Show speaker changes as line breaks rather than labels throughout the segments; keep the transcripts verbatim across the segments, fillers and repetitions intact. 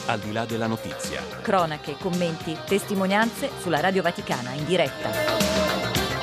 al di là della notizia.
Cronache, commenti, testimonianze sulla Radio Vaticana in diretta.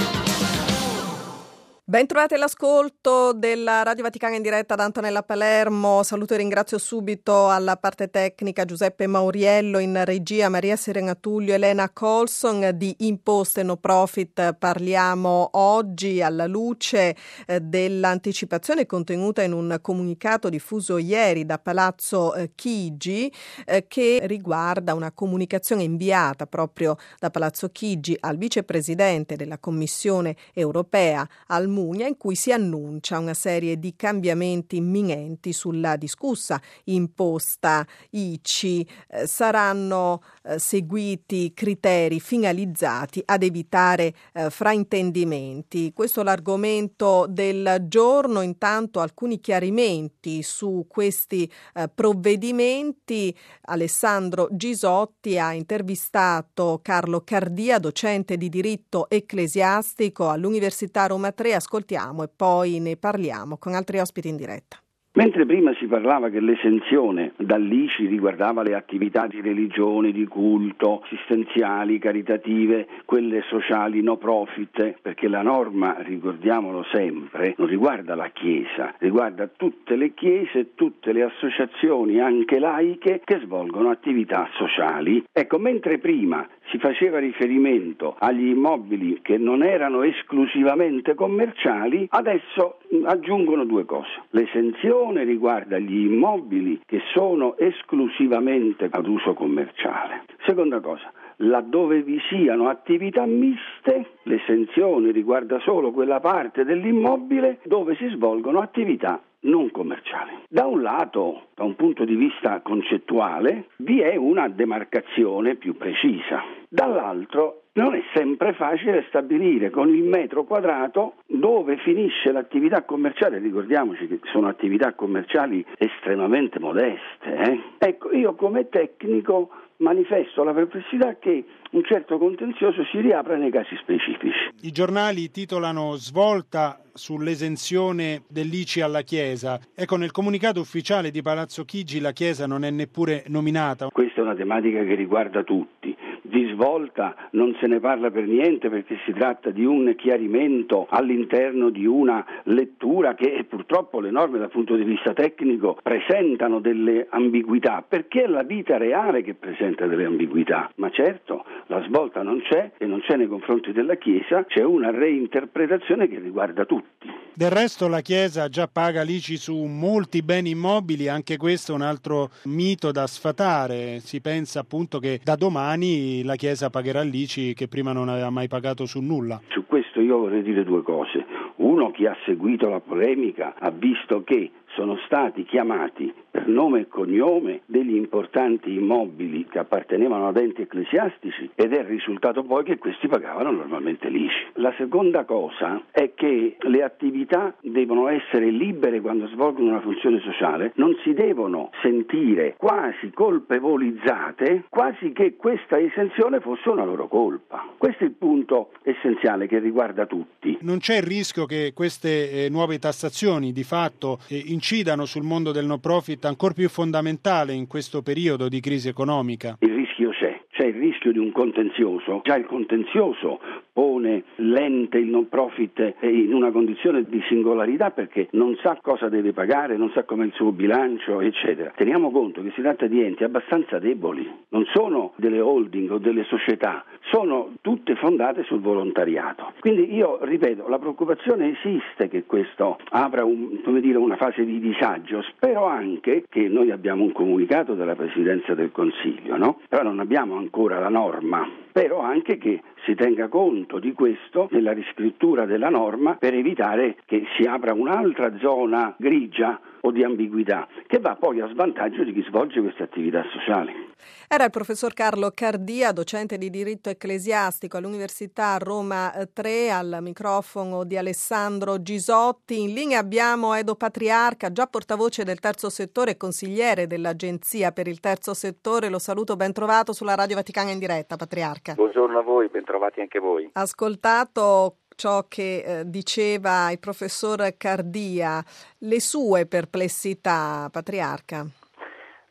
Ben trovati all'ascolto della Radio Vaticana in diretta da Antonella Palermo. Saluto e ringrazio subito alla parte tecnica Giuseppe Mauriello, in regia Maria Serena Tullio, Elena Colson. Di imposte no profit parliamo oggi alla luce eh, dell'anticipazione contenuta in un comunicato diffuso ieri da Palazzo eh, Chigi eh, che riguarda una comunicazione inviata proprio da Palazzo Chigi al vicepresidente della Commissione europea Almunia, in cui si annuncia una serie di cambiamenti imminenti sulla discussa imposta I C I. Eh, saranno eh, seguiti criteri finalizzati ad evitare eh, fraintendimenti. Questo è l'argomento del giorno. Intanto alcuni chiarimenti su questi eh, provvedimenti. Alessandro Gisotti ha intervistato Carlo Cardia, docente di diritto ecclesiastico all'Università Roma tre. Ascoltiamo e poi ne parliamo con altri ospiti in diretta.
Mentre prima si parlava che l'esenzione dall'I C I riguardava le attività di religione, di culto, assistenziali, caritative, quelle sociali no profit, perché la norma, ricordiamolo sempre, non riguarda la Chiesa, riguarda tutte le chiese, tutte le associazioni anche laiche che svolgono attività sociali. Ecco, mentre prima si faceva riferimento agli immobili che non erano esclusivamente commerciali, adesso aggiungono due cose. L'esenzione riguarda gli immobili che sono esclusivamente ad uso commerciale. Seconda cosa, laddove vi siano attività miste, l'esenzione riguarda solo quella parte dell'immobile dove si svolgono attività non commerciali. Da un lato, da un punto di vista concettuale, vi è una demarcazione più precisa. Dall'altro, non è sempre facile stabilire con il metro quadrato dove finisce l'attività commerciale. Ricordiamoci che sono attività commerciali estremamente modeste. Eh? Ecco, io come tecnico manifesto la perplessità che un certo contenzioso si riapra nei casi specifici.
I giornali titolano svolta sull'esenzione dell'I C I alla Chiesa. Ecco, nel comunicato ufficiale di Palazzo Chigi la Chiesa non è neppure nominata.
Questa è una tematica che riguarda tutti. Di svolta non se ne parla per niente, perché si tratta di un chiarimento all'interno di una lettura che purtroppo le norme dal punto di vista tecnico presentano delle ambiguità, perché è la vita reale che presenta delle ambiguità. Ma certo, la svolta non c'è e non c'è nei confronti della Chiesa, c'è una reinterpretazione che riguarda tutti.
Del resto la Chiesa già paga l'I C I su molti beni immobili, anche questo è un altro mito da sfatare. Si pensa appunto che da domani la Chiesa pagherà l'I C I che prima non aveva mai pagato su nulla.
Su questo io vorrei dire due cose. Uno, chi ha seguito la polemica ha visto che sono stati chiamati per nome e cognome degli importanti immobili che appartenevano ad enti ecclesiastici ed è risultato poi che questi pagavano normalmente l'I C I. La seconda cosa è che le attività devono essere libere quando svolgono una funzione sociale, non si devono sentire quasi colpevolizzate, quasi che questa esenzione fosse una loro colpa. Questo è il punto essenziale che riguarda tutti.
Non c'è il rischio che queste eh, nuove tassazioni di fatto eh, incidano sul mondo del no profit ancor più fondamentale in questo periodo di crisi economica?
Il rischio c'è, c'è il rischio di un contenzioso. Già il contenzioso pone l'ente, il non profit in una condizione di singolarità perché non sa cosa deve pagare, non sa com'è il suo bilancio, eccetera. Teniamo conto che si tratta di enti abbastanza deboli, non sono delle holding o delle società, sono tutte fondate sul volontariato. Quindi io ripeto, la preoccupazione esiste che questo apra un, come dire, una fase di disagio. Spero anche che noi abbiamo un comunicato della Presidenza del Consiglio, no? Però non abbiamo ancora la norma. Spero anche che si tenga conto di questo nella riscrittura della norma per evitare che si apra un'altra zona grigia o di ambiguità che va poi a svantaggio di chi svolge queste attività sociali.
Era il professor Carlo Cardia, docente di diritto ecclesiastico all'Università Roma tre, al microfono di Alessandro Gisotti. In linea abbiamo Edo Patriarca, già portavoce del terzo settore e consigliere dell'Agenzia per il terzo settore. Lo saluto, ben trovato sulla Radio Vaticana in diretta, Patriarca.
Buongiorno a voi, ben trovati anche voi.
Ascoltato ciò che eh, diceva il professor Cardia, le sue perplessità, Patriarca?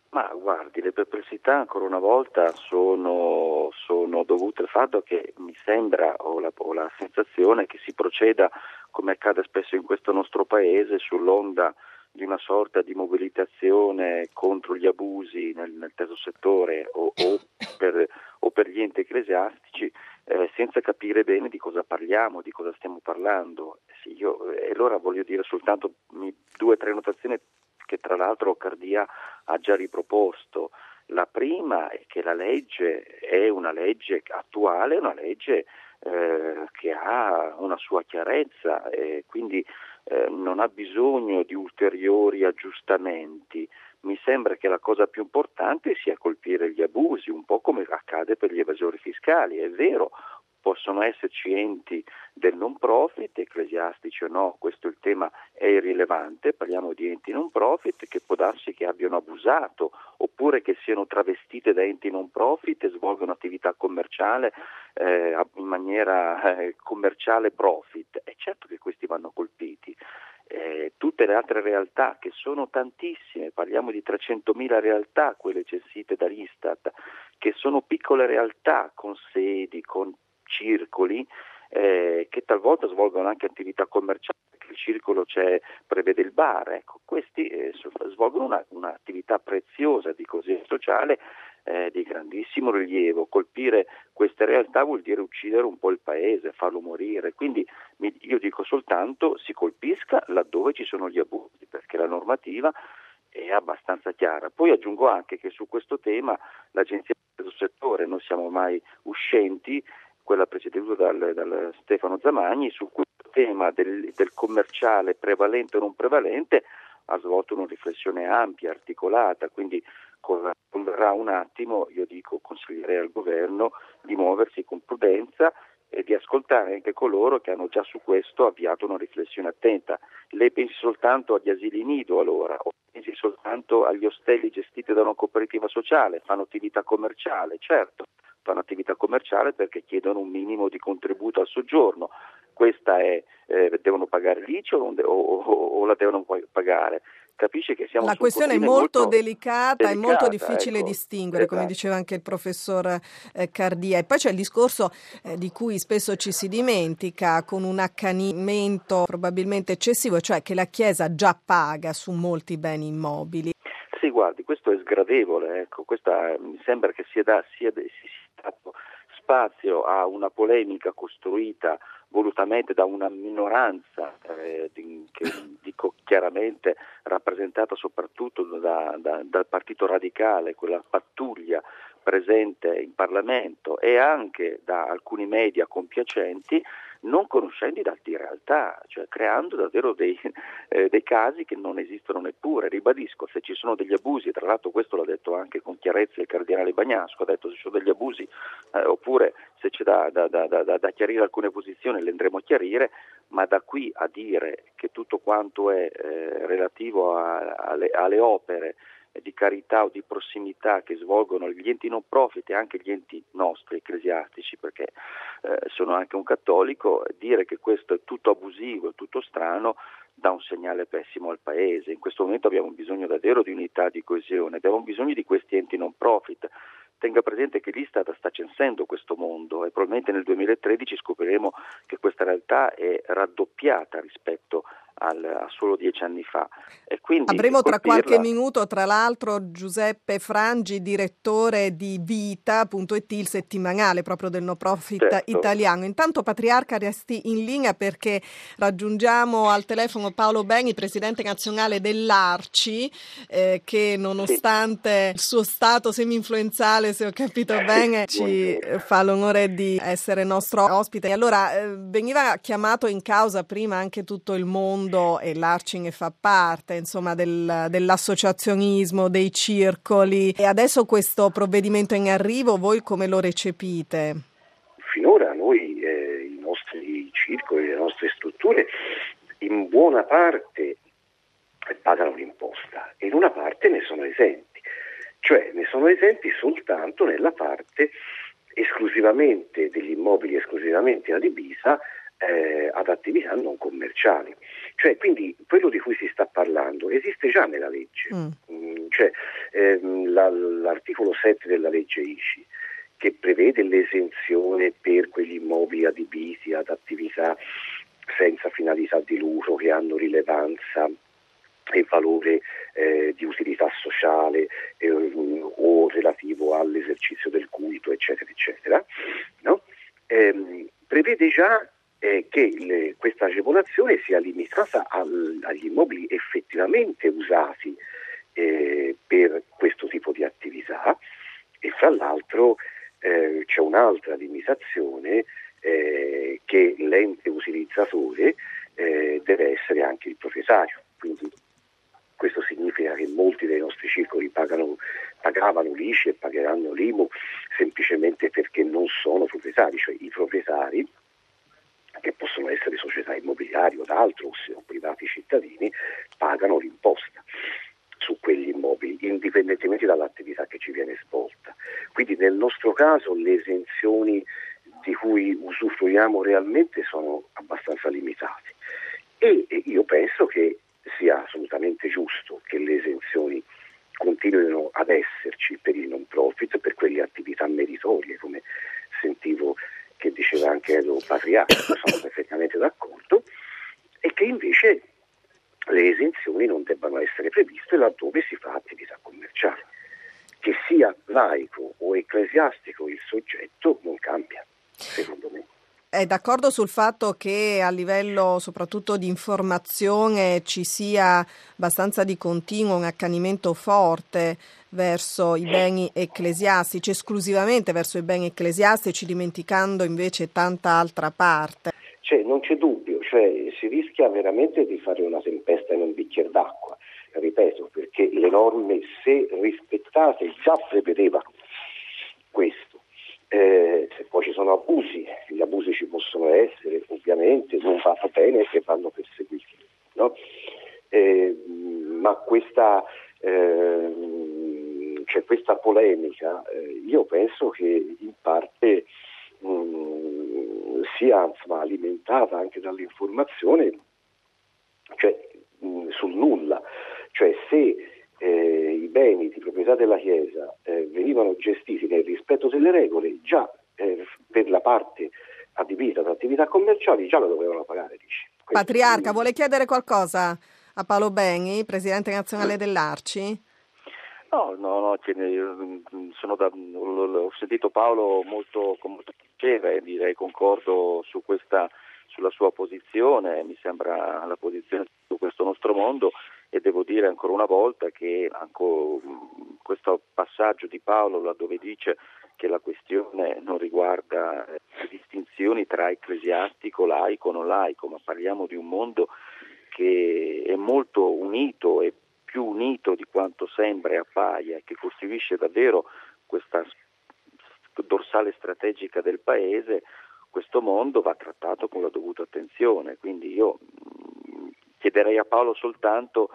Ma guardi, le perplessità ancora una volta sono, sono dovute al fatto che mi sembra, ho la, ho la sensazione che si proceda, come accade spesso in questo nostro paese, sull'onda di una sorta di mobilitazione contro gli abusi nel, nel terzo settore o, o, per, o per gli enti ecclesiastici, eh, senza capire bene di cosa parliamo, di cosa stiamo parlando. Sì, io, e allora voglio dire soltanto mi, due o tre notazioni che tra l'altro Cardia ha già riproposto. La prima è che la legge è una legge attuale, una legge eh, che ha una sua chiarezza e quindi eh, non ha bisogno di ulteriori aggiustamenti. Mi sembra che la cosa più importante sia colpire gli abusi, un po' come accade per gli evasori fiscali. È vero, possono esserci enti del non profit, ecclesiastici o no, questo il tema è irrilevante, parliamo di enti non profit che può darsi che abbiano abusato oppure che siano travestite da enti non profit e svolgono attività commerciale eh, in maniera eh, commerciale profit. È certo che questi vanno colpiti. Eh, tutte le altre realtà, che sono tantissime, parliamo di trecentomila realtà, quelle censite dall'Istat, che sono piccole realtà con sedi, con circoli eh, che talvolta svolgono anche attività commerciali, perché il circolo c'è, prevede il bar, ecco, questi eh, svolgono una, un'attività preziosa di coesione sociale eh, di grandissimo rilievo. Colpire queste realtà vuol dire uccidere un po' il paese, farlo morire, quindi mi, io dico soltanto si colpisca laddove ci sono gli abusi, perché la normativa è abbastanza chiara. Poi aggiungo anche che su questo tema l'Agenzia del settore non siamo mai uscenti, quella preceduta dal, dal Stefano Zamagni, su questo tema del, del commerciale prevalente o non prevalente ha svolto una riflessione ampia, articolata, quindi converrà un attimo, io dico, consiglierei al governo di muoversi con prudenza e di ascoltare anche coloro che hanno già su questo avviato una riflessione attenta. Lei pensi soltanto agli asili nido allora, o pensi soltanto agli ostelli gestiti da una cooperativa sociale, fanno attività commerciale, certo, fanno attività commerciale perché chiedono un minimo di contributo al soggiorno. Questa è, eh, devono pagare l'I C I o, o, o la devono pagare? Capisce che siamo
La
su
questione è
un
molto,
molto
delicata e molto difficile
ecco,
distinguere, come
esatto.
diceva anche il professor eh, Cardia. E poi c'è il discorso eh, di cui spesso ci si dimentica, con un accanimento probabilmente eccessivo, cioè che la Chiesa già paga su molti beni immobili.
Sì, guardi, questo è sgradevole, ecco, questa mi sembra che sia, da, sia, sia dato spazio a una polemica costruita volutamente da una minoranza, eh, di, che dico chiaramente rappresentata soprattutto da, da, dal Partito Radicale, quella pattuglia presente in Parlamento, e anche da alcuni media compiacenti, non conoscendo i dati di realtà, cioè creando davvero dei, eh, dei casi che non esistono neppure. Ribadisco, se ci sono degli abusi, tra l'altro questo l'ha detto anche con chiarezza il cardinale Bagnasco, ha detto se ci sono degli abusi eh, oppure se c'è da, da, da, da, da chiarire alcune posizioni le andremo a chiarire, ma da qui a dire che tutto quanto è eh, relativo a, alle, alle opere di carità o di prossimità che svolgono gli enti non profit e anche gli enti nostri ecclesiastici, perché eh, sono anche un cattolico, dire che questo è tutto abusivo, è tutto strano, dà un segnale pessimo al paese. In questo momento abbiamo bisogno davvero di unità, di coesione, abbiamo bisogno di questi enti non profit. Tenga presente che l'Istat sta censendo questo mondo e probabilmente nel duemilatredici scopriremo che questa realtà è raddoppiata rispetto al, a solo dieci anni fa. E quindi
avremo tra
colpirla...
qualche minuto, tra l'altro, Giuseppe Frangi, direttore di Vita punto it, il settimanale proprio del no profit
certo.
italiano. Intanto, Patriarca, resti in linea perché raggiungiamo al telefono Paolo Begni, presidente nazionale dell'Arci, eh, che nonostante sì. il suo stato semi-influenzale, se ho capito bene, ci fa l'onore di essere nostro ospite. E allora eh, veniva chiamato in causa prima anche tutto il mondo, e l'Arci ne fa parte, insomma, del, dell'associazionismo, dei circoli. E adesso questo provvedimento è in arrivo, voi come lo recepite?
Finora noi, eh, i nostri circoli, le nostre strutture, in buona parte pagano l'imposta e in una parte ne sono esenti. Cioè ne sono esenti soltanto nella parte esclusivamente degli immobili esclusivamente adibita eh, ad attività non commerciali. Cioè quindi quello di cui si sta parlando esiste già nella legge. Mm. Mm, cioè, eh, ehm, la, l'articolo sette della legge I C I, che prevede l'esenzione per quegli immobili adibiti ad attività senza finalità di lucro, che hanno rilevanza e valore eh, di utilità sociale eh, o relativo all'esercizio del culto, eccetera, eccetera, no? Ehm, prevede già eh, che le, questa agevolazione sia limitata al, agli immobili effettivamente usati eh, per questo tipo di attività, e fra l'altro eh, c'è un'altra limitazione, eh, che l'ente utilizzatore eh, deve essere anche il proprietario. Quindi questo significa che molti dei nostri circoli pagano, pagavano l'I C I e pagheranno l'I M U semplicemente perché non sono proprietari, cioè i proprietari, che possono essere società immobiliari o d'altro, o privati cittadini, pagano l'imposta su quegli immobili, indipendentemente dall'attività che ci viene svolta. Quindi nel nostro caso le esenzioni di cui usufruiamo realmente sono abbastanza limitate, e io penso che sia assolutamente giusto che le esenzioni continuino ad esserci per il non profit, per quelle attività meritorie, come sentivo che diceva anche Edo Patriarca, sono perfettamente d'accordo, e che invece le esenzioni non debbano essere previste laddove si fa attività commerciale. Che sia laico o ecclesiastico il soggetto non cambia, secondo me.
È d'accordo sul fatto che a livello soprattutto di informazione ci sia abbastanza di continuo un accanimento forte verso i beni ecclesiastici, esclusivamente verso i beni ecclesiastici, dimenticando invece tanta altra parte?
Cioè, non c'è dubbio, cioè si rischia veramente di fare una tempesta in un bicchiere d'acqua, ripeto, perché le norme, se rispettate, già prevedevano questo. Eh, se poi ci sono abusi, gli abusi ci possono essere, ovviamente non va bene che vanno perseguiti, no? Eh, ma questa, eh, cioè questa polemica, eh, io penso che in parte mh, sia insomma, alimentata anche dall'informazione, cioè mh, sul nulla, cioè se Eh, i beni di proprietà della Chiesa eh, venivano gestiti nel rispetto delle regole, già eh, per la parte adibita ad attività commerciali già lo dovevano pagare. Dice.
Patriarca, vuole chiedere qualcosa a Paolo Beni, presidente nazionale dell'Arci?
No, no, no, sono da, ho sentito Paolo molto, con molto piacere, direi concordo su questa, sulla sua posizione, mi sembra la posizione su questo nostro mondo. E devo dire ancora una volta che anche questo passaggio di Paolo, laddove dice che la questione non riguarda le distinzioni tra ecclesiastico, laico o non laico, ma parliamo di un mondo che è molto unito e più unito di quanto sembra e appaia, e che costituisce davvero questa dorsale strategica del Paese. Questo mondo va trattato con la dovuta attenzione, quindi io chiederei a Paolo soltanto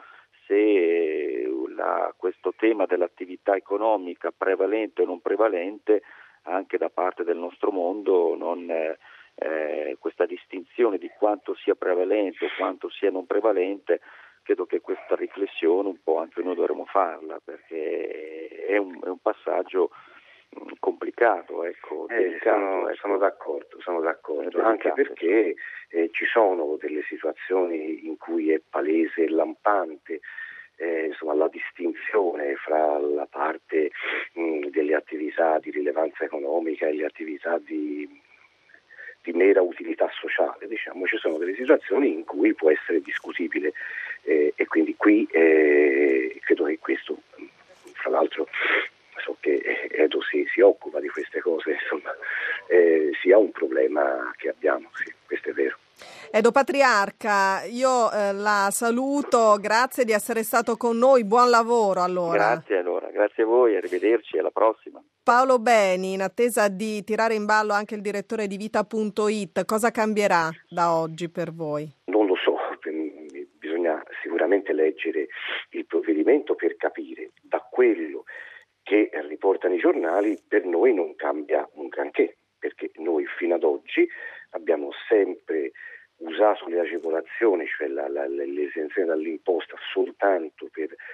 se la, questo tema dell'attività economica prevalente o non prevalente anche da parte del nostro mondo, non, eh, questa distinzione di quanto sia prevalente o quanto sia non prevalente, credo che questa riflessione un po' anche noi dovremmo farla, perché è un, è un passaggio complicato, ecco,
eh,
delicato,
sono,
ecco.
sono d'accordo, sono d'accordo, anche perché eh, ci sono delle situazioni in cui è palese e lampante eh, insomma, la distinzione fra la parte mh, delle attività di rilevanza economica e le attività di, di mera utilità sociale, diciamo. Ci sono delle situazioni in cui può essere discutibile eh, e quindi qui eh, credo che questo, fra l'altro so che Edo si, si occupa di queste cose, insomma, eh, sia un problema che abbiamo, sì, questo è vero.
Edo Patriarca, io eh, la saluto, grazie di essere stato con noi, buon lavoro allora.
Grazie allora, grazie a voi, arrivederci, alla prossima.
Paolo Beni, in attesa di tirare in ballo anche il direttore di Vita punto it, cosa cambierà da oggi per voi?
Non lo so, bisogna sicuramente leggere il provvedimento per capire. Da quello che riportano i giornali, per noi non cambia un granché, perché noi fino ad oggi abbiamo sempre usato le agevolazioni, cioè la, la, l'esenzione dall'imposta soltanto per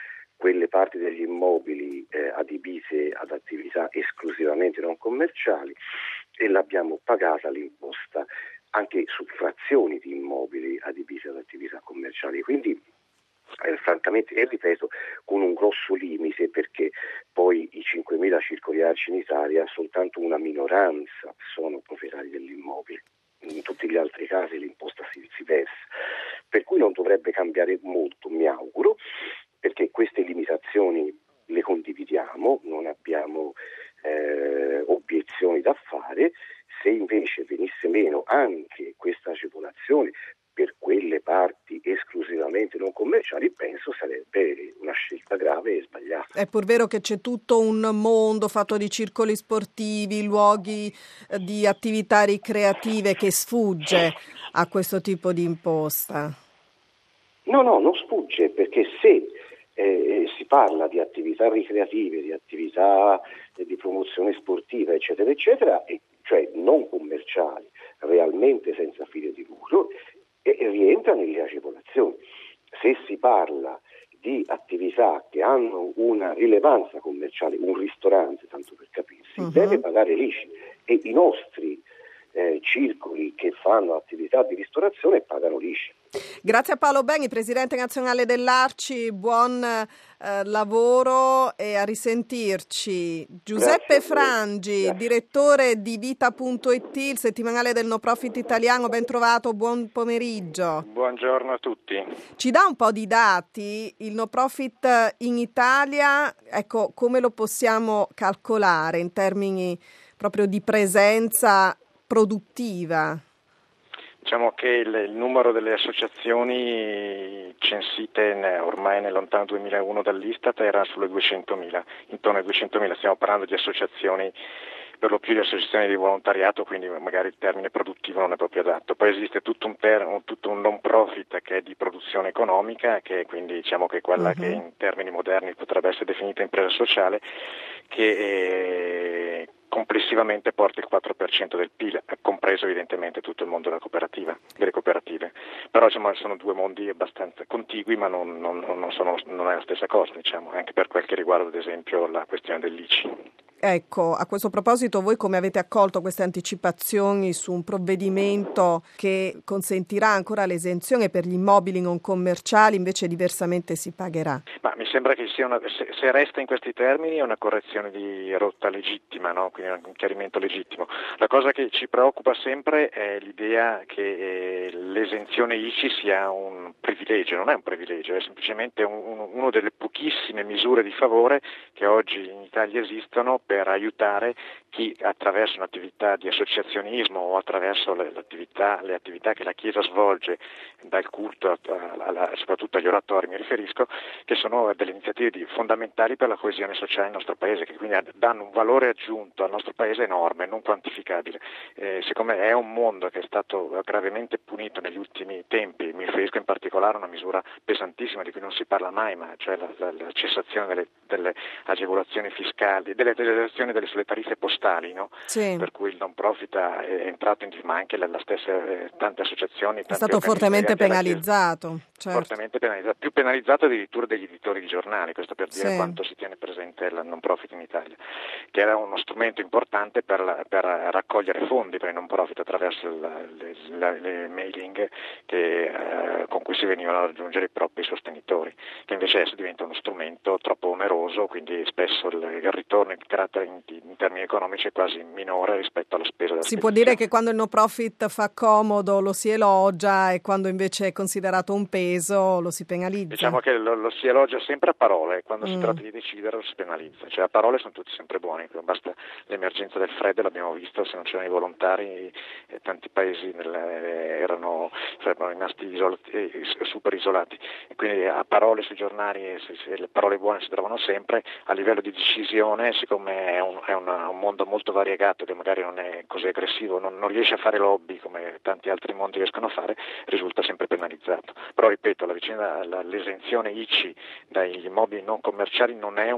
quelle parti degli immobili eh, adibite ad attività esclusivamente non commerciali, e l'abbiamo pagata l'imposta anche su frazioni di immobili adibite ad attività commerciali. Quindi Eh, francamente, e ripeto, con un grosso limite, perché poi i cinquemila circoli ARCI in Italia soltanto una minoranza sono proprietari dell'immobile, in tutti gli altri casi l'imposta si, si versa, per cui non dovrebbe cambiare molto, mi auguro, perché queste limitazioni le condividiamo, non abbiamo eh, obiezioni da fare. Se invece venisse meno anche questa agevolazione per quelle parti esclusivamente non commerciali, penso sarebbe una scelta grave e sbagliata.
È pur vero che c'è tutto un mondo fatto di circoli sportivi, luoghi eh, di attività ricreative che sfugge a questo tipo di imposta.
No, no, non sfugge, perché se eh, si parla di attività ricreative, di attività eh, di promozione sportiva, eccetera, eccetera, e, cioè non commerciali, realmente senza fine di lucro, e rientra nelle agevolazioni. Se si parla di attività che hanno una rilevanza commerciale, un ristorante, tanto per capirsi, uh-huh. deve pagare l'I C I, e i nostri eh, circoli che fanno attività di ristorazione pagano l'I C I.
Grazie a Paolo Beghi, Presidente Nazionale dell'Arci, buon eh, lavoro e a risentirci. Giuseppe
Grazie
Frangi,
Grazie.
direttore di Vita punto it, il settimanale del no profit italiano, ben trovato, buon pomeriggio.
Buongiorno a tutti.
Ci dà un po' di dati, il no profit in Italia, ecco, come lo possiamo calcolare in termini proprio di presenza produttiva?
Diciamo che il, il numero delle associazioni censite ne, ormai nel lontano duemilauno dall'Istat era sulle duecentomila, intorno ai duecentomila, stiamo parlando di associazioni, per lo più di associazioni di volontariato, quindi magari il termine produttivo non è proprio adatto. Poi esiste tutto un, ter- tutto un non profit che è di produzione economica, che quindi diciamo che è quella uh-huh. che in termini moderni potrebbe essere definita impresa sociale, che è, complessivamente porta il quattro per cento del P I L, compreso evidentemente tutto il mondo della cooperativa, delle cooperative. Però diciamo, sono due mondi abbastanza contigui, ma non, non, non, sono, non è la stessa cosa, diciamo, anche per quel che riguarda ad esempio la questione dell'I C I.
Ecco, a questo proposito voi come avete accolto queste anticipazioni su un provvedimento che consentirà ancora l'esenzione per gli immobili non commerciali, invece diversamente si pagherà?
Ma mi sembra che sia una, se, se resta in questi termini è una correzione di rotta legittima, no? Quindi un chiarimento legittimo. La cosa che ci preoccupa sempre è l'idea che eh, l'esenzione I C I sia un privilegio, non è un privilegio, è semplicemente un, un, uno delle pochissime misure di favore che oggi in Italia esistono per aiutare chi attraverso un'attività di associazionismo o attraverso le, l'attività, le attività che la Chiesa svolge, dal culto a, a, a, soprattutto agli oratori mi riferisco, che sono delle iniziative di, fondamentali per la coesione sociale del nostro Paese, che quindi danno un valore aggiunto al nostro Paese enorme, non quantificabile. Eh, siccome è un mondo che è stato gravemente punito negli ultimi tempi, mi riferisco in particolare a una misura pesantissima di cui non si parla mai, ma cioè la, la, la cessazione delle, delle agevolazioni fiscali, delle agevolazioni delle sulle tariffe postali, no?
Sì.
Per cui il non profit è entrato in, ma anche la, la stessa eh, tante associazioni,
è stato fortemente penalizzato, certo.
fortemente penalizzato, più penalizzato addirittura degli editori di giornali, questo per dire sì. quanto si tiene presente il non profit in Italia, che era uno strumento importante per, la, per raccogliere fondi per il non profit attraverso la, le, la, le mailing che, eh, con cui si venivano a raggiungere i propri sostenitori, che invece adesso diventa uno strumento troppo oneroso, quindi spesso il, il ritorno in carattere in, in termini economici è quasi minore rispetto alla spesa della
Si può dire che quando il no profit fa comodo lo si elogia e quando invece è considerato un peso lo si penalizza?
Diciamo che lo, lo si elogia sempre a parole, quando mm. si tratta di decidere lo si penalizza, cioè a parole sono tutti sempre buoni, basta l'emergenza del freddo, l'abbiamo visto, se non c'erano i volontari eh, tanti paesi nel, eh, erano, erano rimasti isolati, eh, super isolati, e quindi a parole sui giornali eh, se, se le parole buone si trovano sempre, a livello di decisione siccome è un, è una, un mondo molto variegato che magari non è così aggressivo, non, non riesce a fare lobby come tanti altri mondi riescono a fare, risulta sempre penalizzato. Però ripeto, la vicenda, la, l'esenzione I C I dagli immobili non commerciali non è un privilegio.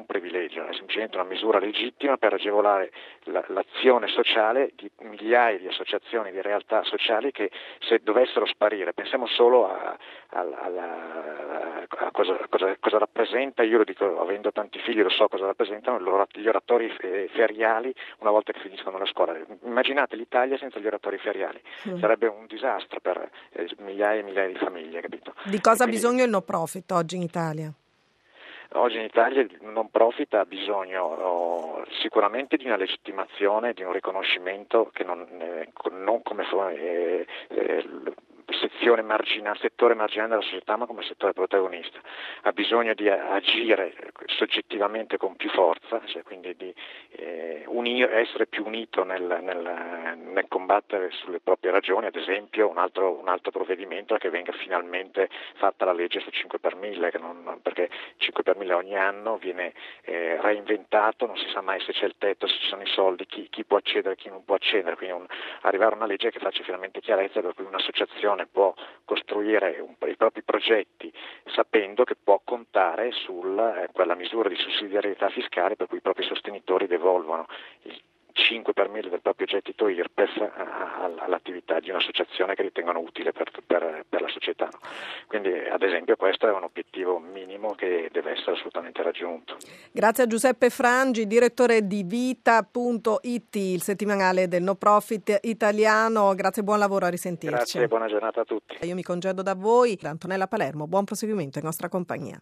legge, è semplicemente una misura legittima per agevolare la, l'azione sociale di migliaia di associazioni, di realtà sociali che se dovessero sparire, pensiamo solo a, a, a, a cosa, cosa, cosa rappresenta, io lo dico avendo tanti figli, lo so cosa rappresentano gli oratori feriali una volta che finiscono la scuola. Immaginate l'Italia senza gli oratori feriali, mm. sarebbe un disastro per eh, migliaia e migliaia di famiglie, capito?
Di cosa ha
quindi,
bisogno il no profit oggi in Italia?
Oggi in Italia il non profit ha bisogno oh, sicuramente di una legittimazione, di un riconoscimento che non, eh, non come eh, eh, sezione marginale, settore marginale della società, ma come settore protagonista. Ha bisogno di agire soggettivamente con più forza, cioè quindi di eh, unire, essere più unito nel, nel, nel combattere sulle proprie ragioni. Ad esempio un altro, un altro provvedimento è che venga finalmente fatta la legge su cinque per mille, che non, perché cinque per mille ogni anno viene eh, reinventato, non si sa mai se c'è il tetto, se ci sono i soldi, chi, chi può accedere, chi non può accedere, quindi un, arrivare a una legge che faccia finalmente chiarezza, per cui un'associazione può costruire un, i propri progetti sapendo che può contare su eh, quella misura di sussidiarietà fiscale per cui i propri sostenitori devolvono il cinque per mille del proprio gettito I R P E F all'attività di un'associazione che ritengono utile per, per, per la società. Quindi ad esempio questo è un obiettivo minimo che deve essere assolutamente raggiunto.
Grazie a Giuseppe Frangi, direttore di Vita punto it, il settimanale del no profit italiano. Grazie e buon lavoro, a risentirci.
Grazie e buona giornata a tutti.
Io mi congedo da voi, da Antonella Palermo, buon proseguimento in nostra compagnia.